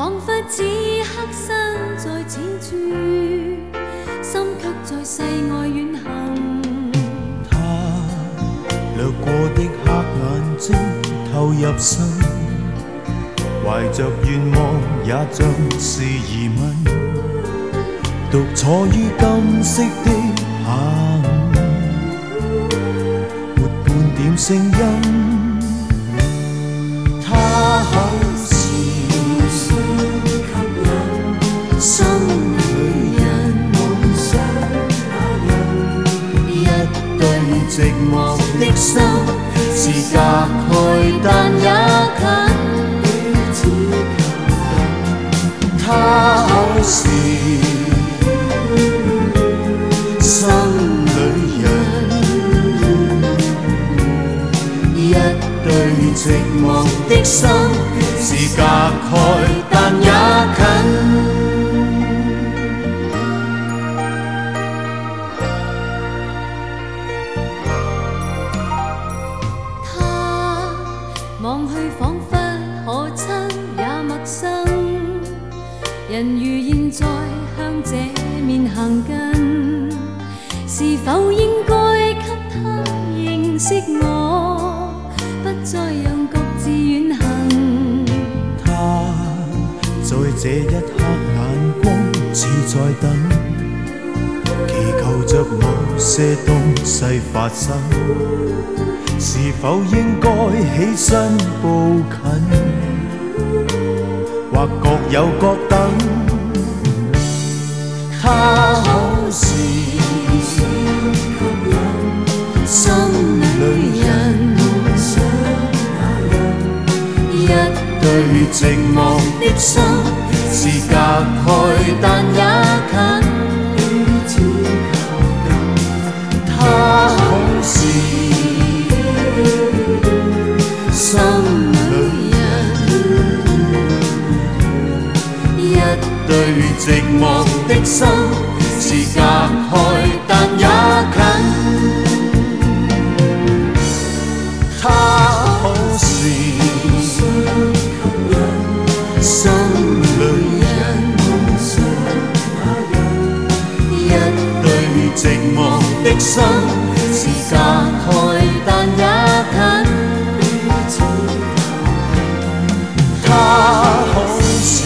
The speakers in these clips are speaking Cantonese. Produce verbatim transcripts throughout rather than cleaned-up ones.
仿佛此刻身在此處，心卻在世外遠行。 他掠過的黑眼睛透入心，懷着願望也像是疑問，獨坐於金色的下午，沒半點聲音。他口是心吸引，心裏人夢想那人，一對寂寞的心是隔開但也近。他口是心裏人，一對寂寞的心是隔開但也近。 他望去彷彿可親也陌生，人如現在向這面行近，是否應該給他認識我，不再讓各自遠行。 他在這一刻眼光似在等，祈求着某些東西發生，是否應該起身步近，或各有各等。他口是心裏人，一對寂寞的心是隔開但也近。他口是心裏一對寂寞的心是隔開但也近。他口是心裏人，一對寂寞的心是隔開但也近。他口是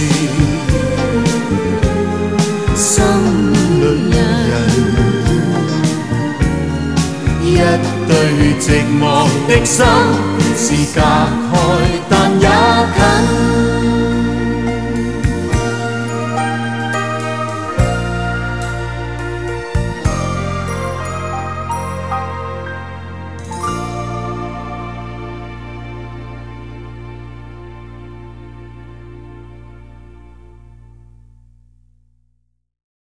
心裏人，一對寂寞的心是隔開。